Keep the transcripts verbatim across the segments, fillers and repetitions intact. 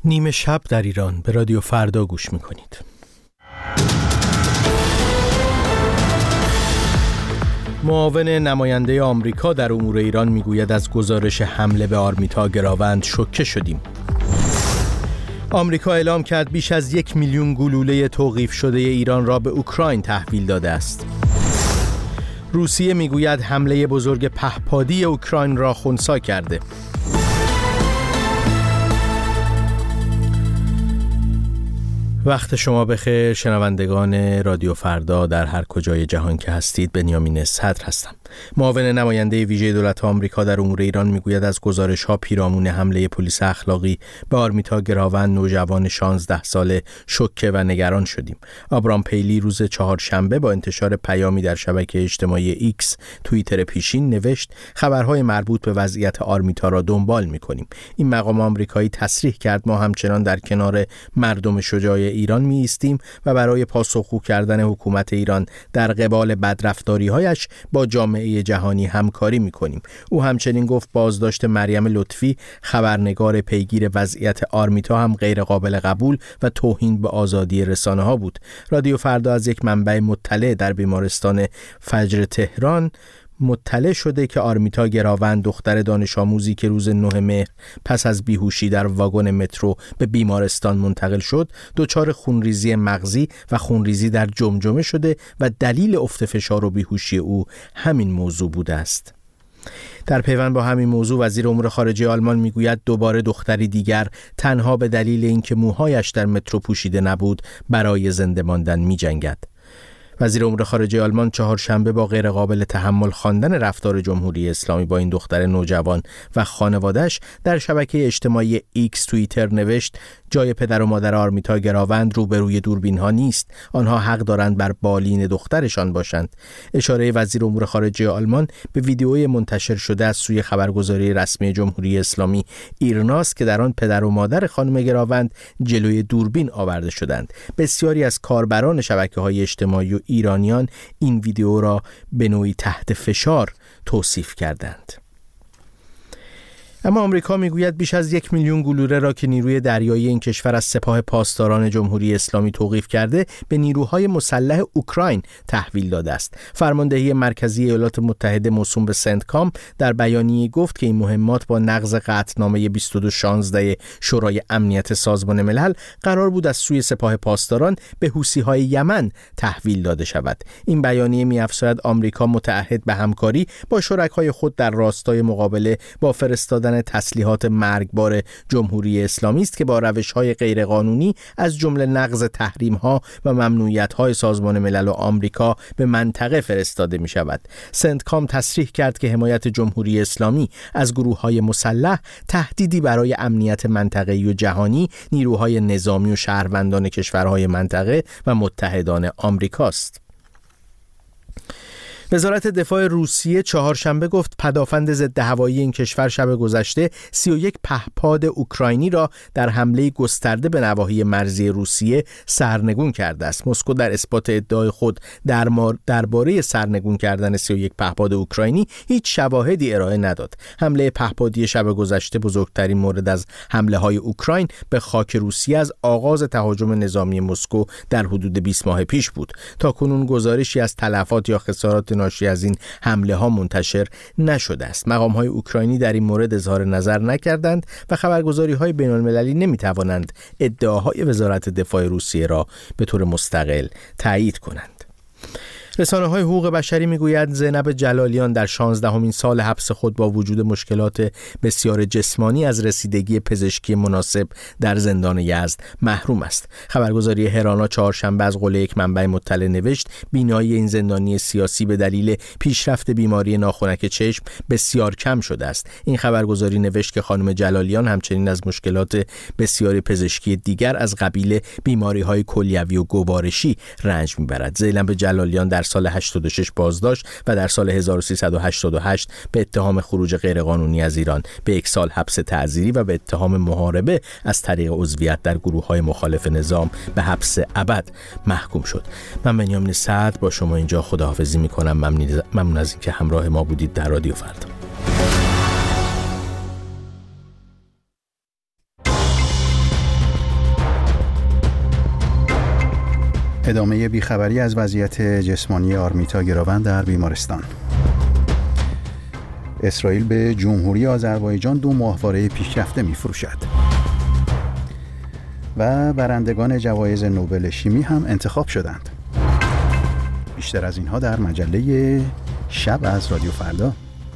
نیمه شب در ایران به رادیو فردا گوش میکنید. معاون نماینده آمریکا در امور ایران میگوید از گزارش حمله به آرمیتا گراوند شوکه شدیم. آمریکا اعلام کرد بیش از یک میلیون گلوله توقیف شده ایران را به اوکراین تحویل داده است. روسیه میگوید حمله بزرگ پهپادی اوکراین را خنثی کرده. وقت شما بخیر شنوندگان رادیو فردا در هر کجای جهان که هستید. بنیامین صدر هستم. معاون نماینده ویژه دولت آمریکا در امور ایران میگوید از گزارش‌ها پیرامون حمله پلیس اخلاقی به آرمیتا گراوند نوجوان شانزده ساله شوکه و نگران شدیم. آبرام پیلی روز چهارشنبه با انتشار پیامی در شبکه اجتماعی ایکس توییتر پیشین نوشت خبرهای مربوط به وضعیت آرمیتا را دنبال می‌کنیم. این مقام آمریکایی تصریح کرد ما همچنان در کنار مردم شجاع ایران می ایستیم و برای پاسخگو کردن حکومت ایران در قبال بدرفتاری‌هایش با جامعه جهانی همکاری می کنیم. او همچنین گفت بازداشت مریم لطفی خبرنگار پیگیر وضعیت آرمیتا هم غیر قابل قبول و توهین به آزادی رسانه ها بود. رادیو فردا از یک منبع مطلع در بیمارستان فجر تهران مطلع شده که آرمیتا گراوند دختر دانش آموزی که روز نه مهر پس از بیهوشی در واگن مترو به بیمارستان منتقل شد دچار خونریزی مغزی و خونریزی در جمجمه شده و دلیل افت فشار و بیهوشی او همین موضوع بوده است. در پیوند با همین موضوع وزیر امور خارجه آلمان میگوید دوباره دختری دیگر تنها به دلیل اینکه موهایش در مترو پوشیده نبود برای زنده ماندن می‌جنگد. وزیر امور خارجه آلمان چهارشنبه با غیر قابل تحمل خواندن رفتار جمهوری اسلامی با این دختر نوجوان و خانواده‌اش در شبکه اجتماعی ایکس توییتر نوشت جای پدر و مادر آرمیتا گراوند روبروی دوربین ها نیست. آنها حق دارند بر بالین دخترشان باشند. اشاره وزیر امور خارجه آلمان به ویدئوی منتشر شده از سوی خبرگزاری رسمی جمهوری اسلامی ایرناست که در آن پدر و مادر خانم گراوند جلوی دوربین آورده شدند. بسیاری از کاربران شبکه‌های اجتماعی و ایرانیان این ویدیو را به نوعی تحت فشار توصیف کردند. اما آمریکا میگوید بیش از یک میلیون گلوله را که نیروی دریایی این کشور از سپاه پاسداران جمهوری اسلامی توقیف کرده به نیروهای مسلح اوکراین تحویل داده است. فرماندهی مرکزی ایالات متحده موسوم به سنتکام در بیانیه گفت که این مهمات با نقض قطعنامه بیست و دو شانزده شورای امنیت سازمان ملل قرار بود از سوی سپاه پاسداران به حوثی‌های یمن تحویل داده شود. این بیانیه می‌افزاید آمریکا متعهد به همکاری با شرکای خود در راستای مقابله با فرستادن تسلیحات مرگبار جمهوری اسلامی است که با روش‌های غیرقانونی از جمله نقض تحریم‌ها و ممنوعیت‌های سازمان ملل و آمریکا به منطقه فرستاده می‌شود. سنتکام تصریح کرد که حمایت جمهوری اسلامی از گروه‌های مسلح تهدیدی برای امنیت منطقه‌ای و جهانی، نیروهای نظامی و شهروندان کشورهای منطقه و متحدان آمریکاست. وزارت دفاع روسیه چهارشنبه گفت پدافند ضد هوایی این کشور شب گذشته سی و یک پهپاد اوکراینی را در حمله گسترده به نواحی مرزی روسیه سرنگون کرده است. مسکو در اثبات ادعای خود در درباره سرنگون کردن سی و یک پهپاد اوکراینی هیچ شواهدی ارائه نداد. حمله پهپادی شب گذشته بزرگترین مورد از حمله های اوکراین به خاک روسیه از آغاز تهاجم نظامی مسکو در حدود بیست ماه پیش بود. تاکنون گزارشی از تلفات یا خسارات ناشی از این حمله ها منتشر نشده است. مقام های اوکراینی در این مورد اظهار نظر نکردند و خبرگزاری های بین المللی نمی توانند ادعاهای وزارت دفاع روسیه را به طور مستقل تایید کنند. رسانه‌های حقوق بشری میگوید زینب جلالیان در شانزدهمین سال حبس خود با وجود مشکلات بسیار جسمانی از رسیدگی پزشکی مناسب در زندان یزد محروم است. خبرگزاری هرانا چهارشنبه از قول یک منبع مطلع نوشت بینایی این زندانی سیاسی به دلیل پیشرفت بیماری ناخنک چشم بسیار کم شده است. این خبرگزاری نوشت که خانم جلالیان همچنین از مشکلات بسیاری پزشکی دیگر از قبیل بیماری‌های کلیوی و گوارشی رنج میبرد. زینب جلالیان در سال هشتاد و شش بازداشت و در سال هزار و سیصد و هشتاد و هشت به اتهام خروج غیرقانونی از ایران به یک سال حبس تعزیری و به اتهام محاربه از طریق عضویت در گروه‌های مخالف نظام به حبس ابد محکوم شد. من بنیامین صدر با شما اینجا خداحافظی می‌کنم. ممنون از اینکه همراه ما بودید در رادیو فردا. ادامه بیخبری از وضعیت جسمانی آرمیتا گراوند در بیمارستان. اسرائیل به جمهوری آذربایجان دو ماهواره پیشرفته می‌فروشد. و برندگان جوایز نوبل شیمی هم انتخاب شدند. بیشتر از اینها در مجله شب از رادیو فردا.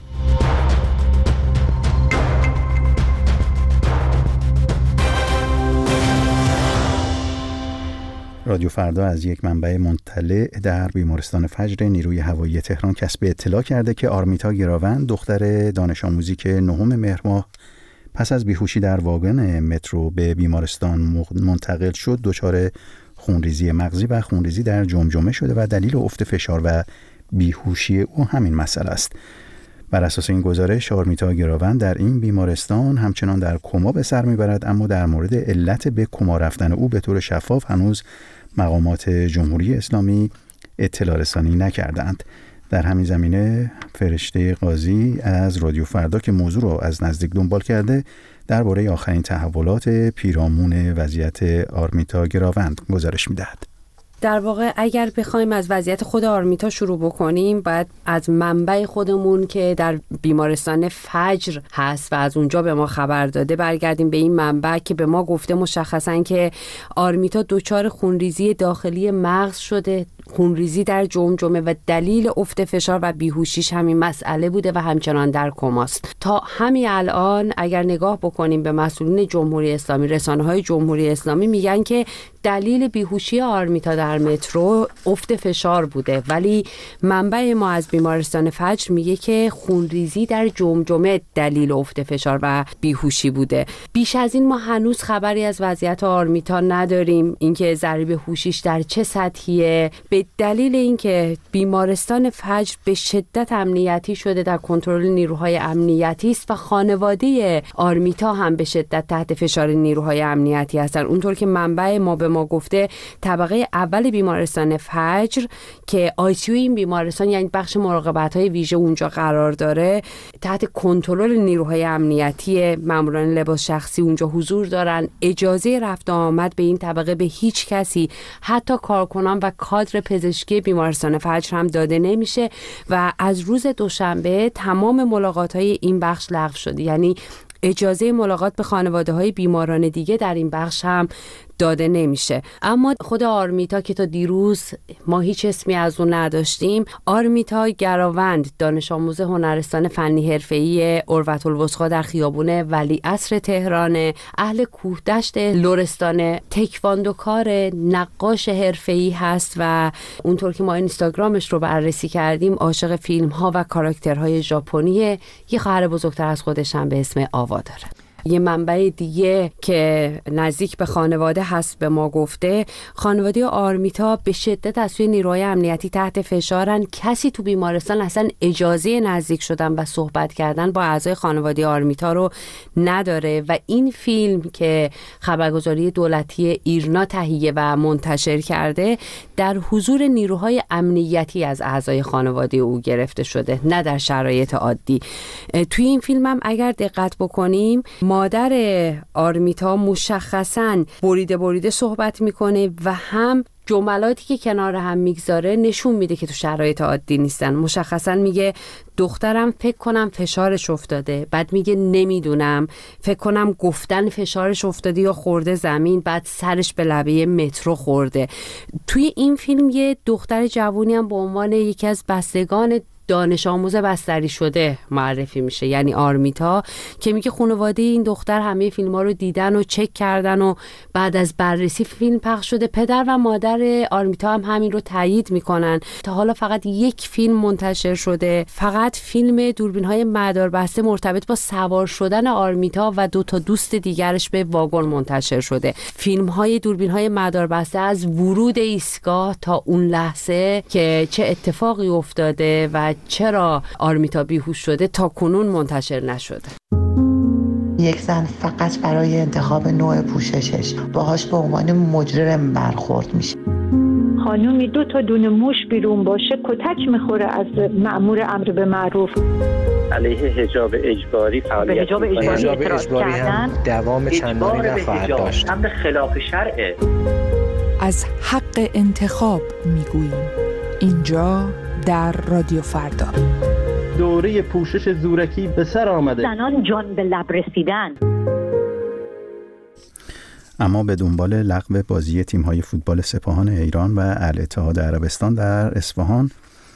رادیو فردا از یک منبع مطلع در بیمارستان فجر نیروی هوایی تهران کسب اطلاع کرده که آرمیتا گراوند دختر دانش آموزی که نهم مهر ماه پس از بیهوشی در واگن مترو به بیمارستان منتقل شد دچار خونریزی مغزی و خونریزی در جمجمه شده و دلیل افت فشار و بیهوشی او همین مسئله است. بر اساس این گزارش آرمیتا گراوند در این بیمارستان همچنان در کما به سر میبرد، اما در مورد علت به کما رفتن او به طور شفاف هنوز مقامات جمهوری اسلامی اطلاع رسانی نکردند. در همین زمینه فرشته قاضی از رادیو فردا که موضوع را از نزدیک دنبال کرده درباره آخرین تحولات پیرامون وضعیت آرمیتا گراوند گزارش می‌دهد. در واقع اگر بخوایم از وضعیت خود آرمیتا شروع بکنیم، باید از منبع خودمون که در بیمارستان فجر هست و از اونجا به ما خبر داده برگردیم به این منبع که به ما گفته مشخصاً که آرمیتا دچار خونریزی داخلی مغز شده، خونریزی در جمجمه و دلیل افت فشار و بیهوشیش همین مسئله بوده و همچنان در کماست. تا همین الان اگر نگاه بکنیم به مسئولین جمهوری اسلامی، رسانه‌های جمهوری اسلامی میگن که دلیل بیهوشی آرمیتا در مترو افت فشار بوده، ولی منبع ما از بیمارستان فجر میگه که خونریزی در جمجمه دلیل افت فشار و بیهوشی بوده. بیش از این ما هنوز خبری از وضعیت آرمیتا نداریم، اینکه ضریب هوشیش در چه سطحیه، به دلیل اینکه بیمارستان فجر به شدت امنیتی شده، در کنترل نیروهای امنیتی است و خانواده آرمیتا هم به شدت تحت فشار نیروهای امنیتی هستن. اونطور که منبع ما به ما گفته طبقه اول بیمارستان فجر که آی سی یو این بیمارستان یعنی بخش مراقبت‌های ویژه اونجا قرار داره، تحت کنترل نیروهای امنیتی، ماموران لباس شخصی اونجا حضور دارن. اجازه رفت و آمد به این طبقه به هیچ کسی، حتی کارکنان و کادر پزشکی بیمارستان فجر هم داده نمیشه و از روز دوشنبه تمام ملاقات‌های این بخش لغو شده، یعنی اجازه ملاقات به خانواده‌های بیماران دیگه در این بخش هم داده نمیشه. اما خود آرمیتا که تا دیروز ما هیچ اسمی از اون نداشتیم، آرمیتا گراوند دانش آموز هنرستان فنی حرفه‌ای اروةالوثقی در خیابون ولیعصر تهران، اهل کوهدشت لرستان، تکواندوکار، نقاش حرفه‌ای هست و اونطور که ما اینستاگرامش رو بررسی کردیم عاشق فیلم‌ها و کاراکترهای ژاپنی، یه خواهر بزرگتر از خودش هم به اسم آوا داره. یه منبع دیگه که نزدیک به خانواده هست به ما گفته خانواده آرمیتا به شدت از سوی نیروهای امنیتی تحت فشارن. کسی تو بیمارستان اصلا اجازه نزدیک شدن و صحبت کردن با اعضای خانواده آرمیتا رو نداره و این فیلم که خبرگزاری دولتی ایرنا تهیه و منتشر کرده در حضور نیروهای امنیتی از اعضای خانواده او گرفته شده، نه در شرایط عادی. توی این فیلم هم اگر دقت بکنیم مادر آرمیتا مشخصاً بریده بریده صحبت میکنه و هم جملاتی که کنار هم میگذاره نشون میده که تو شرایط عادی نیستن. مشخصاً میگه دخترم فکر کنم فشارش افتاده، بعد میگه نمیدونم، فکر کنم گفتن فشارش افتاده یا خورده زمین، بعد سرش به لبه مترو خورده. توی این فیلم یه دختر جوونی هم به عنوان یکی از بستگان دانش آموز بستری شده معرفی میشه، یعنی آرمیتا، که میگه خانواده این دختر همه فیلم ها رو دیدن و چک کردن و بعد از بررسی فیلم پخش شده. پدر و مادر آرمیتا هم همین رو تایید میکنن. تا حالا فقط یک فیلم منتشر شده، فقط فیلم دوربین های مداربسته مرتبط با سوار شدن آرمیتا و دو تا دوست دیگرش به واگن منتشر شده. فیلم های دوربین های مداربسته از ورود ایستگاه تا اون لحظه که چه اتفاقی افتاده و چرا آرمیتا بیهوش شده تا کنون منتشر نشده. یک زن فقط برای انتخاب نوع پوششش باهاش به عنوان مجرم برخورد میشه. خانومی دو تا دونه موش بیرون باشه کتک میخوره از مأمور امر به معروف. علیه حجاب اجباری فعالیت حجاب اجباری, اجباری هم دوام چندانی نخواهد داشت. امر خلاف شرعه. از حق انتخاب میگوییم. اینجا در رادیو فردا. دوره پوشش زورکی به سر آمده. زنان جان به لب رسیدن. اما به دنبال لغو بازی تیم‌های فوتبال سپاهان ایران و الاتحاد عربستان در اصفهان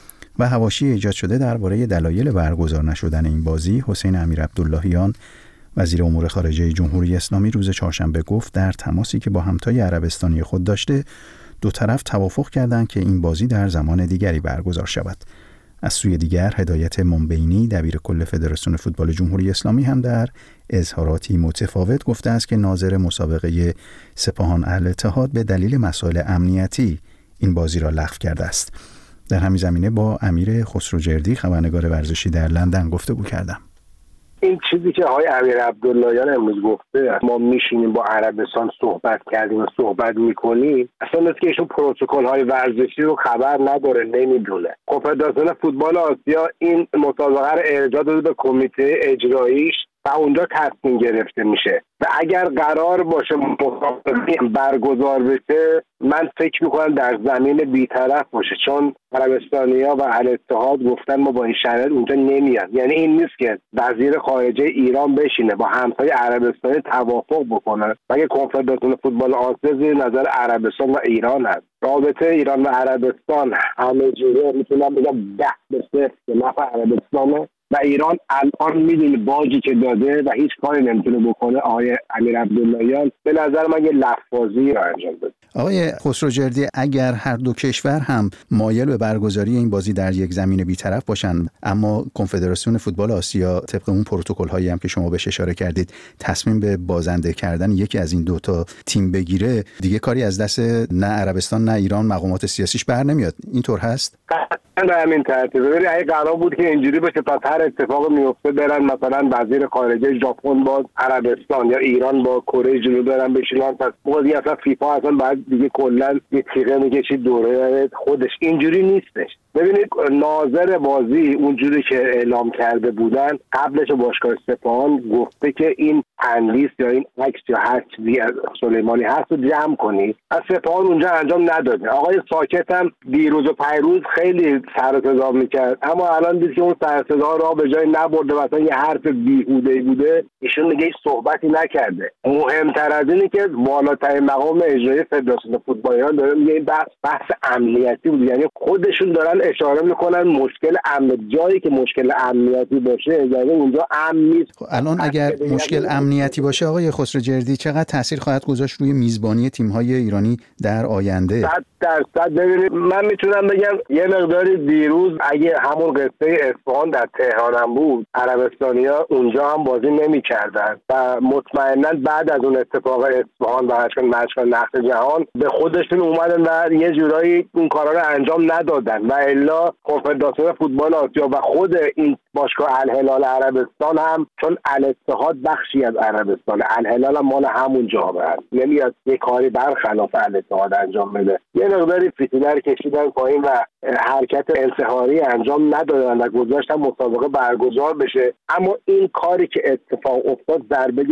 و حواشی ایجاد شده درباره دلایل برگزار نشدن این بازی، حسین امیرعبداللهیان وزیر امور خارجه جمهوری اسلامی روز چهارشنبه گفت در تماسی که با همتای عربستانی خود داشته، دو طرف توافق کردند که این بازی در زمان دیگری برگزار شود. از سوی دیگر هدایت منبینی دبیر کل فدراسیون فوتبال جمهوری اسلامی هم در اظهاراتی متفاوت گفته است که ناظر مسابقه سپاهان الاتحاد به دلیل مسائل امنیتی این بازی را لغو کرده است. در همین زمینه با امیر خسروجردی خبرنگار ورزشی در لندن گفتگو کردم. این چیزی که آقای امیرعبداللهیان امروز گفته، ما میشینیم با عربستان صحبت کردیم و صحبت میکنیم، اصلا مثل که ایشون پروتکل های ورزشی رو خبر نداره، نمیدونه. کنفدراسیون فوتبال آسیا این مسابقه رو ارجاع داده به کمیته اجراییش و اونجا تصمیم گرفته میشه و اگر قرار باشه مسابقه برگزار بشه، من فکر میکنم در زمین بیطرف باشه، چون عربستانی‌ها و الاتحاد گفتن ما با این شرایط اونجا نمیاد. یعنی این نیست که وزیر خارجه ایران بشینه با همتای عربستانی توافق بکنه. مگه کنفدراسیون فوتبال آسیا زیر نظر عربستان و ایران هست؟ رابطه ایران و عربستان همه جوره میتونم بگم ده به صفر که نفع عربستانه و ایران الان میدونه باجی که داده و هیچ کاری نمیتونه بکنه. آقای امیرعبداللهیان به نظر من یه لفظی رو انجام داده. آقای خسروجردی، اگر هر دو کشور هم مایل به برگزاری این بازی در یک زمین بی‌طرف باشند، اما کنفدراسیون فوتبال آسیا طبق اون پروتکل هایی هم که شما بهش اشاره کردید تصمیم به بازنده کردن یکی از این دوتا تیم بگیره، دیگه کاری از دست نه عربستان نه ایران مقامات سیاسیش بر نمیاد. اینطور هست؟ به همین ترتیبه. ببینید اگه قرار بود که اینجوری باشه تا هر اتفاق میفته برن مثلا وزیر خارجه ژاپن با عربستان یا ایران با کره جنوبی برن بشینن، پس بازی اصلا فیفا اصلا بعد دیگه کلا یه تیغه میکشید دوره خودش. اینجوری نیستش. ببینید ناظر بازی اونجوری که اعلام کرده بودن قبلش باشگاه سپاهان گفته که این تندیس یا این عکس یا هر چیزی از سلیمانی هست رو جمع کنید. از سپاهان اونجا انجام نداده. آقای ساکت هم دیروز و پیروز خیلی سر و صدا میکرد، اما الان دید که اون سر و صدا را به جای نبرده، مثلا یه حرف بیهوده‌ای بوده، ایشون دیگه هیچ صحبتی نکرده. مهمتر از اینه که بالاترین مقام اجرایی فدراسیون فوتبال ایران داره میگه این بحث بحث امنیتی بود. یعنی خودشون دارن اشاره میکنن مشکل امن، جایی که مشکل امنیتی باشه یعنی اونجا امن نیست. خب الان اگر مشکل امنیتی باشه آقای خسروجردی چقدر تاثیر خواهد گذاشت روی میزبانی تیم‌های ایرانی در آینده؟ صد درصد. ببینید من میتونم بگم یه مقداری دیروز اگه همون قصه اصفهان در تهران هم بود، عربستانی‌ها اونجا هم بازی نمی‌کردن و مطمئنا بعد از اون اتفاق اصفهان و مشکل نقد جهان به خودشون اومدن و یه جورایی اون کارا رو انجام ندادن و الا کنفدراسیون فوتبال آسیا و خود این باشگاه الهلال عربستان هم، چون الاتحاد بخشی از عربستان، الهلال هم مال همون جامعه است، نمیاد یه کاری برخلاف الاتحاد انجام بده. یه مقداری فتیلر کشیدن پایین و حرکت انتحاری انجام ندادن و گذاشتن مسابقه برگزار بشه. اما این کاری که اتفاق افتاد ضربه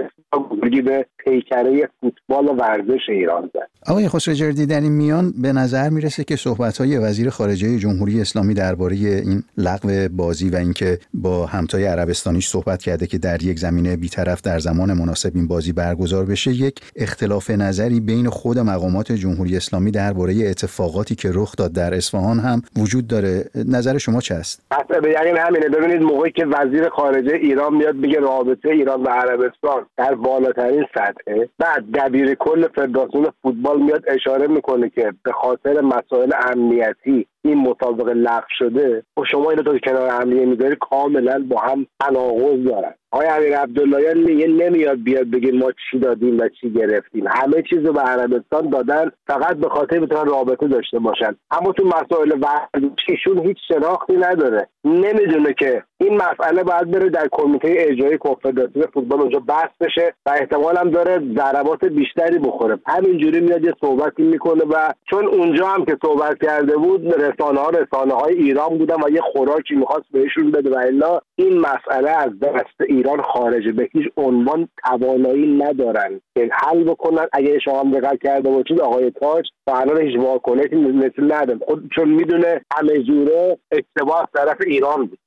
بزرگی به پیکره فوتبال و ورزش ایران زد. آقای خسروجردی، در این میان به نظر میرسه که صحبت‌های وزیر خارجه جمهوری اسلامی درباره این لغو بازی و اینکه با همتای عربستانیش صحبت کرده که در یک زمینه بی‌طرف در زمان مناسب این بازی برگزار بشه، یک اختلاف نظری بین خود مقامات جمهوری اسلامی درباره اتفاقاتی که رخ داد در اصفهان هم وجود داره. نظر شما چه است؟ اصلا به یقین همینه. ببینید موقعی که وزیر خارجه ایران میاد میگه رابطه ایران و عربستان در بالاترین سطحه، بعد دبیر کل فدراسیون فوتبال میاد اشاره میکنه که به خاطر مسائل امنیتی این مسابقه لغو شده و شما اینو تا کنار امنیه میذاری، کاملا با هم تناقض دارن. آقای امیرعبداللهیان میگه نمیاد بیاد بگه ما چی دادیم و چی گرفتیم، همه چیز رو به عربستان دادن فقط به خاطر بتونن رابطه داشته باشن. اما تو مسائل ورزشیشون هیچ شناختی نداره، نمیدونه که این مسئله باید بره در کمیته اجرایی کنفدراسیون فوتبال اونجا بحث بشه و احتمال هم داره ضربات بیشتری بخوره. همینجوری میاد یه صحبتی میکنه و چون اونجا هم که صحبت کرده بود رسانه ها رسانه های ایران بودن و یه خوراکی میخواست بهشون بده و الا این مسئله از دست ایران خارجه به هیچ عنوان توانایی ندارن که حل بکنن. اگه شما هم دقت کرده باشید آقای تاج تا الان هیچ واکنشی مثل نداره، خود چون میدونه همه جوره اشتباه از طرف ایران بود.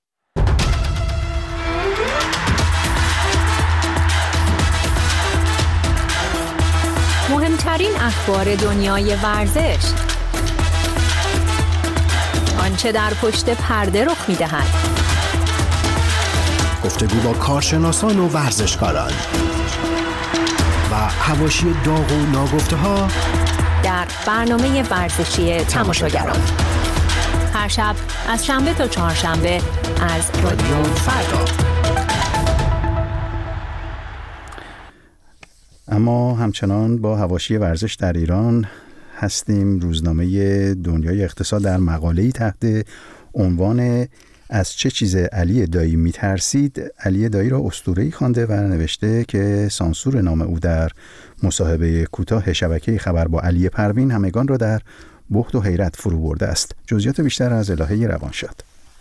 مهمترین اخبار دنیای ورزش، آنچه در پشت پرده رخ می‌دهد، گفتگو با کارشناسان و ورزشکاران و حواشی داغ و ناگفته‌ها در برنامه ورزشی تماشاگران، هر شب از شنبه تا چهارشنبه از رادیو فردا. اما همچنان با حواشی ورزش در ایران هستیم. روزنامه دنیای اقتصاد در مقاله‌ای تحت عنوان از چه چیز علی دایی میترسید علی دایی را اسطوره‌ای خوانده و نوشته که سانسور نام او در مصاحبه کوتاه شبکه خبر با علی پروین همگان را در بهت و حیرت فرو برده است. جزئیات بیشتر از الهه روانشاد.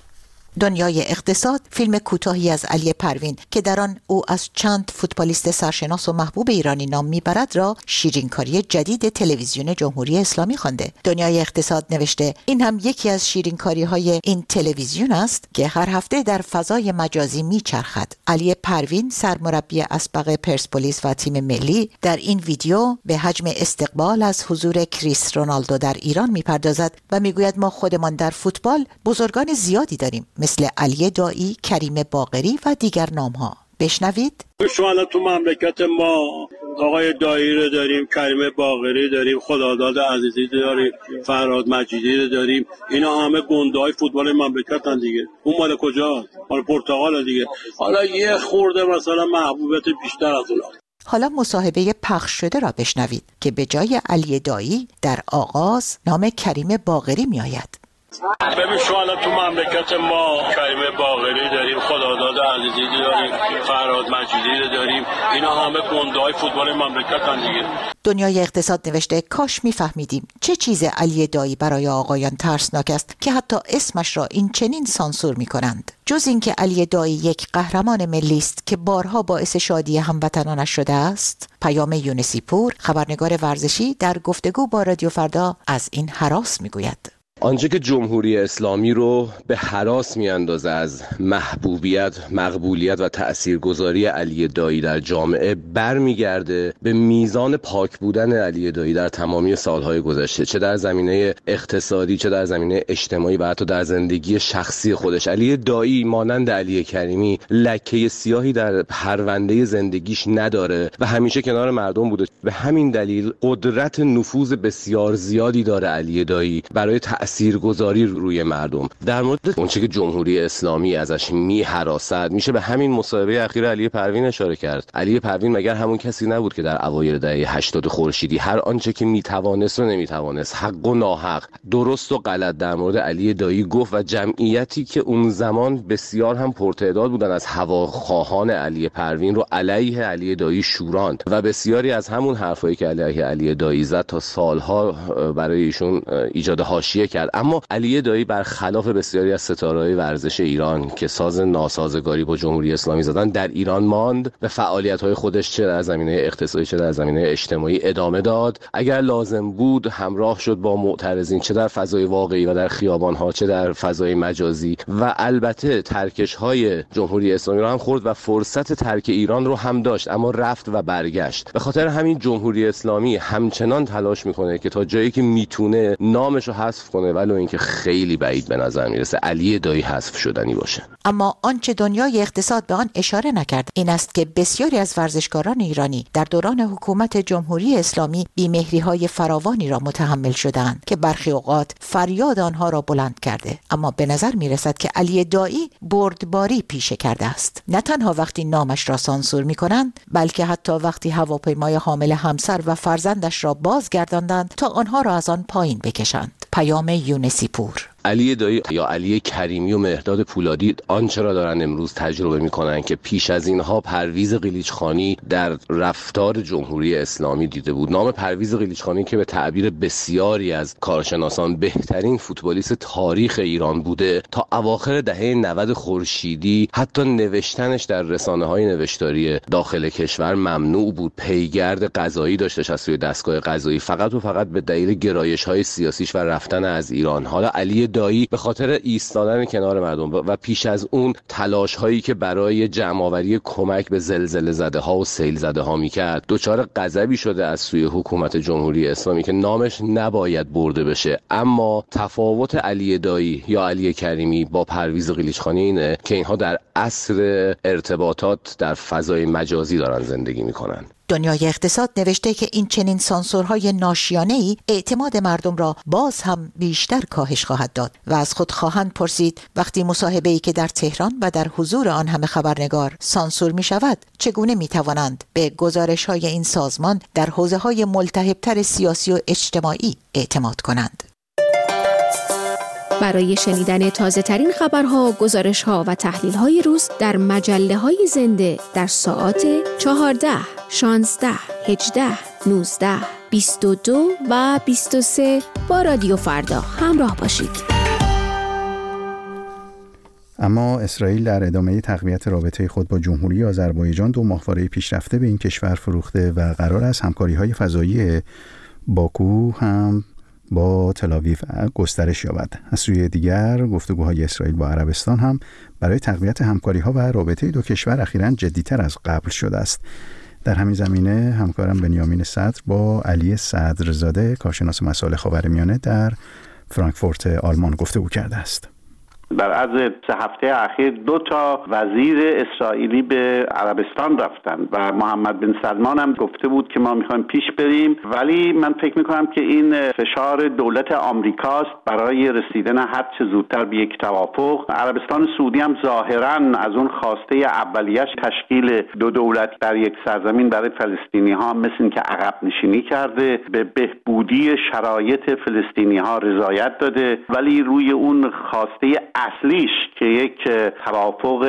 دنیای اقتصاد فیلم کوتاهی از علی پروین که در آن او از چند فوتبالیست سرشناس و محبوب ایرانی نام میبرد را شیرینکاری جدید تلویزیون جمهوری اسلامی خوانده. دنیای اقتصاد نوشته این هم یکی از شیرینکاری های این تلویزیون است که هر هفته در فضای مجازی میچرخد. علی پروین سرمربی اسبق پرسپولیس و تیم ملی در این ویدیو به حجم استقبال از حضور کریس رونالدو در ایران میپردازد و میگوید ما خودمان در فوتبال بزرگان زیادی داریم مثل علی دایی، کریم باقری و دیگر نام‌ها. بشنوید. شما الان تو مملکت ما آقای دایی رو داریم، کریم باقری داریم، خداداد عزیزی داریم، فرهاد مجیدی رو داریم. اینا همه گنده‌های فوتبال مملکتن دیگه. اون مال کجاست؟ مال پرتغال دیگه. حالا یه خورده مثلا محبوبیت بیشتر از اونها. حالا مصاحبه پخش شده را بشنوید که به جای علی دایی در آغاز نام کریم باقری می آید. ببین شما الان تو مملکت ما کریم باقری داریم، خداداد عزیزی داریم، فرهاد مجیدی داریم. اینا همه گنده‌های فوتبال مملکتن دیگه. دنیای اقتصاد نوشته کاش میفهمیدیم چه چیز علی دایی برای آقایان ترسناک است که حتی اسمش را این چنین سانسور می‌کنند. جز اینکه علی دایی یک قهرمان ملی است که بارها باعث شادی هموطنانش شده است. پیام یونسی پور، خبرنگار ورزشی، در گفتگو با رادیو فردا از این هراس می‌گوید. آنچه که جمهوری اسلامی رو به هراس میاندازه از محبوبیت، مقبولیت و تاثیرگذاری علی دایی در جامعه برمیگرده به میزان پاک بودن علی دایی در تمامی سالهای گذشته، چه در زمینه اقتصادی، چه در زمینه اجتماعی و حتی در زندگی شخصی خودش. علی دایی مانند علی کریمی لکه سیاهی در پرونده زندگیش نداره و همیشه کنار مردم بوده. به همین دلیل قدرت نفوذ بسیار زیادی داره علی دایی برای تاثیرگذاری روی مردم. در مورد اونچه که جمهوری اسلامی ازش میهراسد میشه به همین مصاحبه اخیر علی پروین اشاره کرد. علی پروین مگر همون کسی نبود که در اوایل دهه هشتاد خورشیدی هر آنچه که میتوانست و نمیتوانست، حق و ناحق، درست و غلط در مورد علی دایی گفت و جمعیتی که اون زمان بسیار هم پرتعداد بودن از هواخواهان علی پروین رو علیه علی دایی شوراند و بسیاری از همون حرفایی که علیه علی دایی زد تا سالها برای ایشون ایجاد حاشیه کرد. اما علی دایی برخلاف بسیاری از ستاره‌های ورزش ایران که ساز ناسازگاری با جمهوری اسلامی زدن، در ایران ماند، به فعالیت‌های خودش چه در زمینه اقتصادی چه در زمینه اجتماعی ادامه داد. اگر لازم بود همراه شد با معترضین، چه در فضای واقعی و در خیابان‌ها چه در فضای مجازی، و البته ترکش‌های جمهوری اسلامی رو هم خورد و فرصت ترک ایران رو هم داشت، اما رفت و برگشت. به خاطر همین جمهوری اسلامی همچنان تلاش می‌کنه که تا جایی که میتونه نامش رو حذف کنه، ولو اینکه خیلی بعید به نظر میرسه علی دایی حذف شدنی باشه. اما آنچه دنیای اقتصاد به آن اشاره نکرد این است که بسیاری از ورزشکاران ایرانی در دوران حکومت جمهوری اسلامی بی‌مهری‌های فراوانی را متحمل شدند که برخی اوقات فریاد آنها را بلند کرده. اما به نظر میرسد که علی دایی بردباری پیشه کرده است، نه تنها وقتی نامش را سانسور می‌کنند، بلکه حتی وقتی هواپیمای حامل همسر و فرزندش را بازگرداندند تا آنها را از آن پایین بکشند. پیام یونسی پور. علی دایی یا علی کریمی و مهرداد پولادی آنچه را دارن امروز تجربه میکنن که پیش از اینها پرویز قلیچخانی در رفتار جمهوری اسلامی دیده بود. نام پرویز قلیچخانی که به تعبیر بسیاری از کارشناسان بهترین فوتبالیست تاریخ ایران بوده، تا اواخر دهه نود خورشیدی حتی نوشتنش در رسانه‌های نوشتاری داخل کشور ممنوع بود. پیگرد قضایی داشتش از سوی دستگاه قضایی، فقط و فقط به دلیل گرایش‌های سیاسیش و رفتن از ایران. حالا علی دایی به خاطر ایستادن کنار مردم و پیش از اون تلاش‌هایی که برای جمع‌آوری کمک به زلزله زده‌ها و سیل زده‌ها می‌کرد، دچار غضبی شده از سوی حکومت جمهوری اسلامی که نامش نباید برده بشه. اما تفاوت علی دایی یا علی کریمی با پرویز قلیچخانی اینه که اینها در عصر ارتباطات در فضای مجازی دارن زندگی می‌کنن. دنیای اقتصاد نوشته که این چنین سانسورهای ناشیانه‌ای اعتماد مردم را باز هم بیشتر کاهش خواهد داد و از خود خواهند پرسید وقتی مصاحبه‌ای که در تهران و در حضور آن همه خبرنگار سانسور می شود، چگونه می توانند به گزارش‌های این سازمان در حوزه‌های ملتهب‌تر سیاسی و اجتماعی اعتماد کنند. برای شنیدن تازه ترین خبرها، گزارش‌ها و تحلیل‌های روز در مجله‌های زنده در ساعات چهارده، شانزده، هجده، نوزده، بیست و دو و بیست و سه با رادیو فردا همراه باشید. اما اسرائیل در ادامه تقویت رابطه خود با جمهوری آذربایجان دو ماهواره پیشرفته به این کشور فروخته و قرار است همکاری‌های فضایی باکو هم با تل‌آویو گسترش یابد. از سوی دیگر گفتگوهای اسرائیل با عربستان هم برای تقویت همکاری‌ها و رابطه دو کشور اخیراً جدی‌تر از قبل شده است. در همین زمینه همکارم بنیامین صدر با علی صدرزاده کارشناس مسائل خاورمیانه در فرانکفورت آلمان گفتگو کرده است. در عرض سه هفته اخیر دو تا وزیر اسرائیلی به عربستان رفتن و محمد بن سلمان هم گفته بود که ما میخوایم پیش بریم، ولی من فکر میکنم که این فشار دولت آمریکاست برای رسیدن هر چه زودتر به یک توافق. عربستان سعودی هم ظاهرا از اون خواسته اولیش تشکیل دو دولت در یک سرزمین برای فلسطینی ها مثل این که عقب نشینی کرده، به بهبودی شرایط فلسطینی ها رضایت داده، ولی روی اون خواسته اصلیش که یک توافق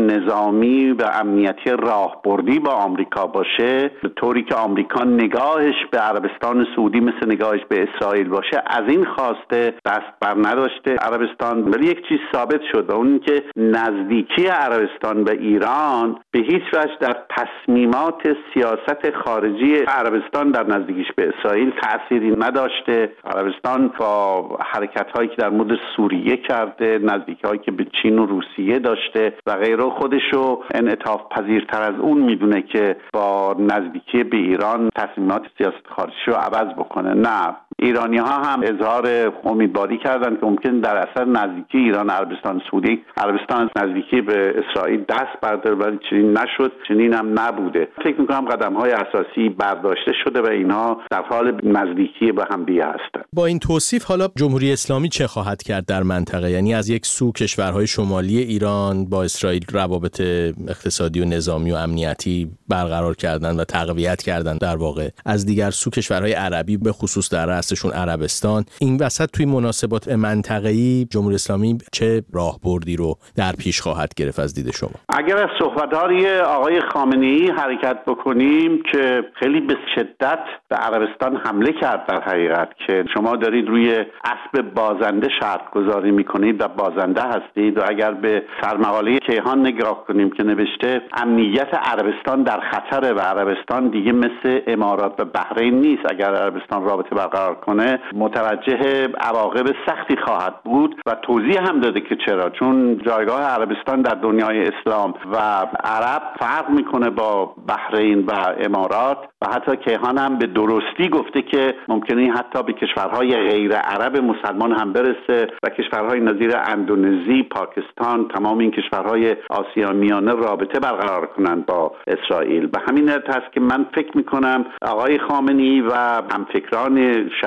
نظامی و امنیتی راهبردی با آمریکا باشه، به طوری که آمریکا نگاهش به عربستان سعودی مثل نگاهش به اسرائیل باشه، از این خواسته دست بر نداشته عربستان. ولی یک چیز ثابت شد و اون که نزدیکی عربستان به ایران به هیچ وجه در تصمیمات سیاست خارجی عربستان در نزدیکیش به اسرائیل تأثیری نداشته. عربستان با حرکت‌هایی که در مورد سوریه کرده، نزدیکی‌هایی که به چین و روسیه داشته و غیره، خودشو انعطاف پذیرتر از اون میدونه که با نزدیکی به ایران تصمیمات سیاست خارجی رو عوض بکنه. نه، ایرانی ها هم اظهار امیدواری کردن که ممکن در اثر نزدیکی ایران عربستان سعودی عربستان از نزدیکی به اسرائیل دست برداره، ولی چنین نشد، چنین هم نبوده. فکر میکنم قدم های اساسی برداشته شده و اینها در حال نزدیکی به هم دیگه هستند. با این توصیف حالا جمهوری اسلامی چه خواهد کرد در منطقه؟ یعنی از یک سو کشورهای شمالی ایران با اسرائیل روابط اقتصادی و نظامی و امنیتی برقرار کردن و تقویت کردن، در واقع از دیگر سو کشورهای عربی به خصوص در رأسشون عربستان. این وسط توی مناسبات منطقه‌ای جمهوری اسلامی چه راهبردی رو در پیش خواهد گرفت از دید شما؟ اگر از صحبت‌های آقای خامنه‌ای حرکت بکنیم که خیلی به شدت به عربستان حمله کرد، در حقیقت که شما دارید روی اسب بازنده شرط گذاری می‌کنید و بازنده هستید، و اگر به سرمقاله کیهان نگاه کنیم که نوشته امنیت عربستان در خطره و عربستان دیگه مثل امارات و بحرین نیست، اگر عربستان رابطه برقرار کنه متوجه عواقب سختی خواهد بود و توضیح هم داده که چرا، چون جایگاه عربستان در دنیای اسلام و عرب فرق میکنه با بحرین و امارات، و حتی کیهان هم به درستی گفته که ممکنه حتی به کشورهای غیر عرب مسلمان هم برسه و کشورهای نظیر اندونزی، پاکستان، تمام این کشورهای آسیا میانه رابطه برقرار کنند با اسرائیل. به همین علت هست که من فکر میکنم آقای خامنه‌ای و همفکران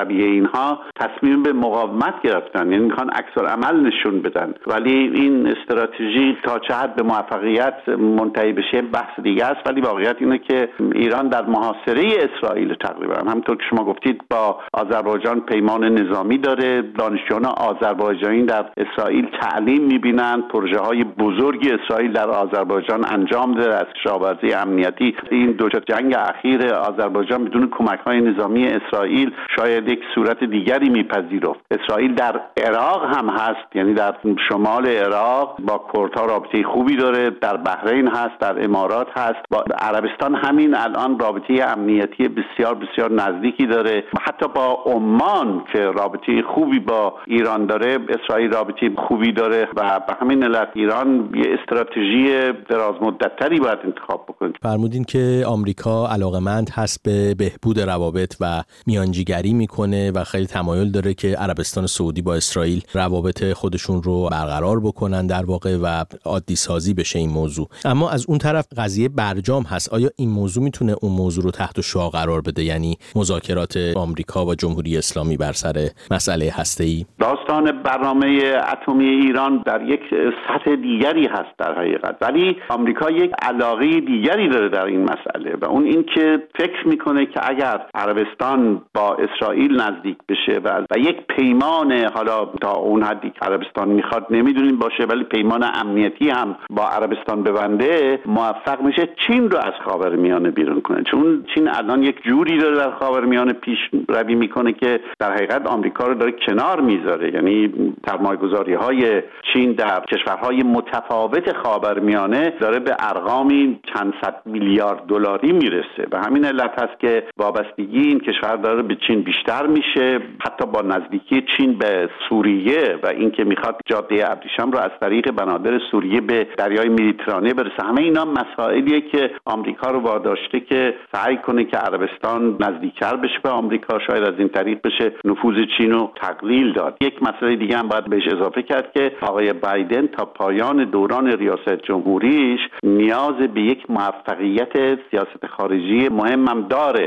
شبیه اینها تصمیم به مقاومت گرفتن، یعنی میخوان عکس العمل نشون بدن. ولی این استراتژی تا چه حد به موفقیت منتهی بشه بحث دیگه است، ولی واقعیت اینه که ایران در محاصره اسرائیل تقریبا همونطور که شما گفتید با آذربایجان پیمان نظامی داره. دانشجویان آذربایجانی در اسرائیل تعلیم میبینن، پروژه های بزرگی اسرائیل در آذربایجان انجام داده از کشاورزی امنیتی. این دو جنگ اخیر آذربایجان بدون کمک های نظامی اسرائیل شاید یک صورت دیگری میپذیرفت. اسرائیل در عراق هم هست، یعنی در شمال عراق با کردها رابطه خوبی داره، در بحرین هست، در امارات هست، با عربستان همین الان رابطه امنیتی بسیار بسیار نزدیکی داره. حتی با عمان که رابطه خوبی با ایران داره، اسرائیل رابطه خوبی داره و به همین علت ایران یه استراتژی دراز مدت‌تری باید انتخاب بکنه. فرمودین که آمریکا علاقمند هست به بهبود روابط و میانجیگری میکنه و خیلی تمایل داره که عربستان سعودی با اسرائیل روابط خودشون رو برقرار بکنن در واقع و عادی سازی بشه این موضوع. اما از اون طرف قضیه برجام هست. آیا این موضوع میتونه اون موضوع رو تحت شعاع قرار بده، یعنی مذاکرات آمریکا و جمهوری اسلامی بر سر مسئله هسته‌ای؟ داستان برنامه اتمی ایران در یک سطح دیگری هست در حقیقت، ولی آمریکا یک علاقه دیگری داره در این مسئله و اون این که فکر میکنه که اگر عربستان با اسرائیل نزدیک بشه و, و یک پیمان، حالا تا اون حدی که عربستان میخواد نمیدونیم باشه، ولی پیمان امنیتی هم با عربستان ببنده، موفق میشه چین رو از خاورمیانه بیرون کنه. چون چین الان یک جوری داره در خاورمیانه پیش روی میکنه که در حقیقت آمریکا رو داره کنار میذاره. یعنی سرمایه‌گذاری های چین در کشورهای متفاوت خاورمیانه داره به ارقامی چند صد میلیارد دلاری میرسه و همین علت هست که وابستگی این کشور داره به چین بیشتر میشه. حتی با نزدیکی چین به سوریه و اینکه میخواد جاده ابریشم رو از طریق بنادر سوریه به دریای مدیترانه برسه، همه اینا مسائلیه که آمریکا رو واداشته که سعی کنه که عربستان نزدیکتر بشه به آمریکا، شاید از این طریق بشه نفوذ چین رو تقلیل داد. یک مسئله دیگه هم باید بهش اضافه کرد که آقای بایدن تا پایان دوران ریاست جمهوریش نیاز به یک موفقیت سیاست خارجی مهم هم داره.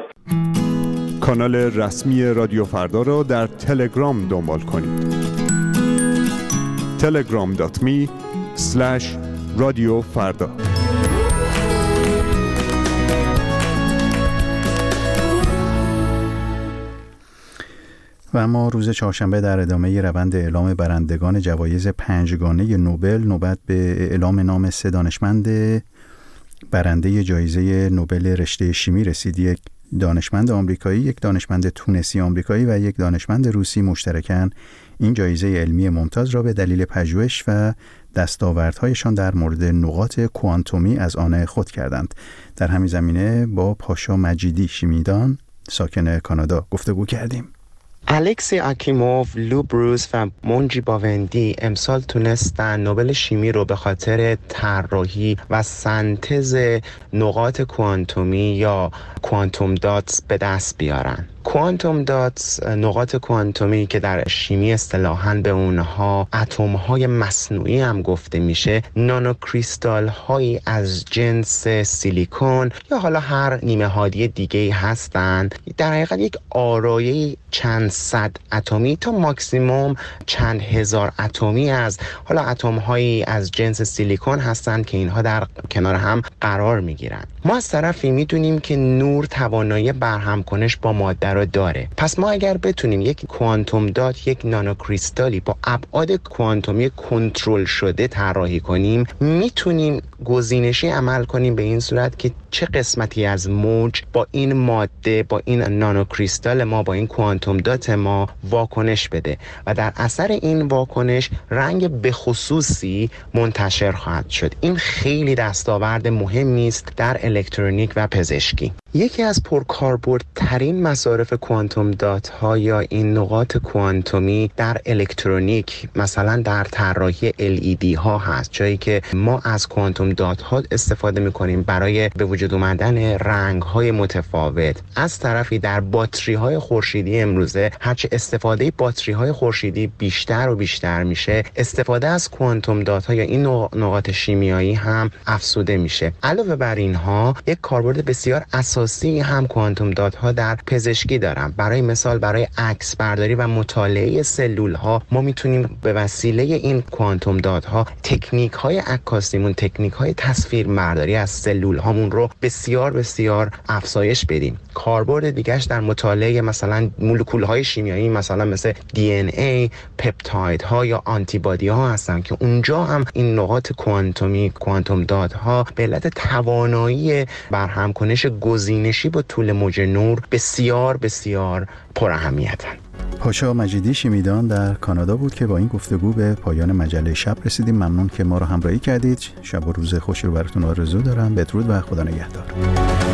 کانال رسمی رادیو فردا را در تلگرام دنبال کنید. تلگرام دات می اسلش رادیو فردا. و اما روز چهارشنبه در ادامه روند اعلام برندگان جوایز پنجگانه نوبل نوبت به اعلام نام سه دانشمند برنده جایزه نوبل رشته شیمی رسید. یک دانشمند آمریکایی، یک دانشمند تونسی آمریکایی و یک دانشمند روسی مشترکاً این جایزه علمی ممتاز را به دلیل پژوهش و دستاوردهایشان در مورد نقاط کوانتومی از آن خود کردند. در همین زمینه با پاشا مجیدی شیمیدان ساکن کانادا گفتگو کردیم. الکسی آکیموف، لو بروس و مونجی باوندی امسال تونستن نوبل شیمی رو به خاطر طراحی و سنتز نقاط کوانتومی یا کوانتوم داتس به دست بیارن. کوانتوم داتس، نقاط کوانتومی که در شیمی اصطلاحاً به اونها اتم‌های مصنوعی هم گفته میشه، نانو کریستال هایی از جنس سیلیکون یا حالا هر نیمه هادی دیگه هستند. در حقیقت یک آرایه چند صد اتمی تا ماکسیموم چند هزار اتمی از حالا اتم هایی از جنس سیلیکون هستند که اینها در کنار هم قرار میگیرن. ما از طرفی میدونیم که نور توانایی برهم کنش با ماده رو داره. پس ما اگر بتونیم یک کوانتوم دات، یک نانو کریستالی با ابعاد کوانتومی کنترل شده طراحی کنیم، میتونیم گزینشی عمل کنیم به این صورت که چه قسمتی از موج با این ماده، با این نانو کریستال ما، با این کوانتوم دات ما واکنش بده و در اثر این واکنش رنگ به خصوصی منتشر خواهد شد. این خیلی دستاورد مهمی است در الکترونیک و پزشکی. یکی از پرکاربردترین مصارف کوانتوم دات ها یا این نقاط کوانتومی در الکترونیک، مثلا در طراحی ال ای دی ها هست، جایی که ما از کوانتوم دات ها استفاده میکنیم برای به وجود وجود اومدن رنگ‌های متفاوت. از طرفی در باتری‌های خورشیدی امروزه هرچه استفاده باتری‌های خورشیدی بیشتر و بیشتر میشه، استفاده از کوانتوم دات ها یا این نقاط شیمیایی هم افزوده میشه. علاوه بر اینها یک کاربرد بسیار اساسی هم کوانتوم دات ها در پزشکی دارن. برای مثال برای عکس برداری و مطالعه سلول ها ما میتونیم به وسیله این کوانتوم دات ها تکنیک های عکاسیمون، تکنیک های تصویر برداری از سلول هامون رو بسیار بسیار افزایش بدیم. کاربرد دیگه‌اش در مطالعه مثلا مولکول های شیمیایی مثلا مثل دی ان ای، پپتاید ها یا آنتی بادی ها هستن که اونجا هم این نقاط کوانتومی، کوانتوم دات ها به علت توانایی برهمکنش گزینشی با طول موج نور بسیار بسیار پر اهمیتن. پاشا مجیدی شیمیدان در کانادا بود که با این گفتگو به پایان مجله شب رسیدیم. ممنون که ما رو همراهی کردید. شب و روز خوشی رو براتون آرزو دارم. بدرود و خدا نگهدار.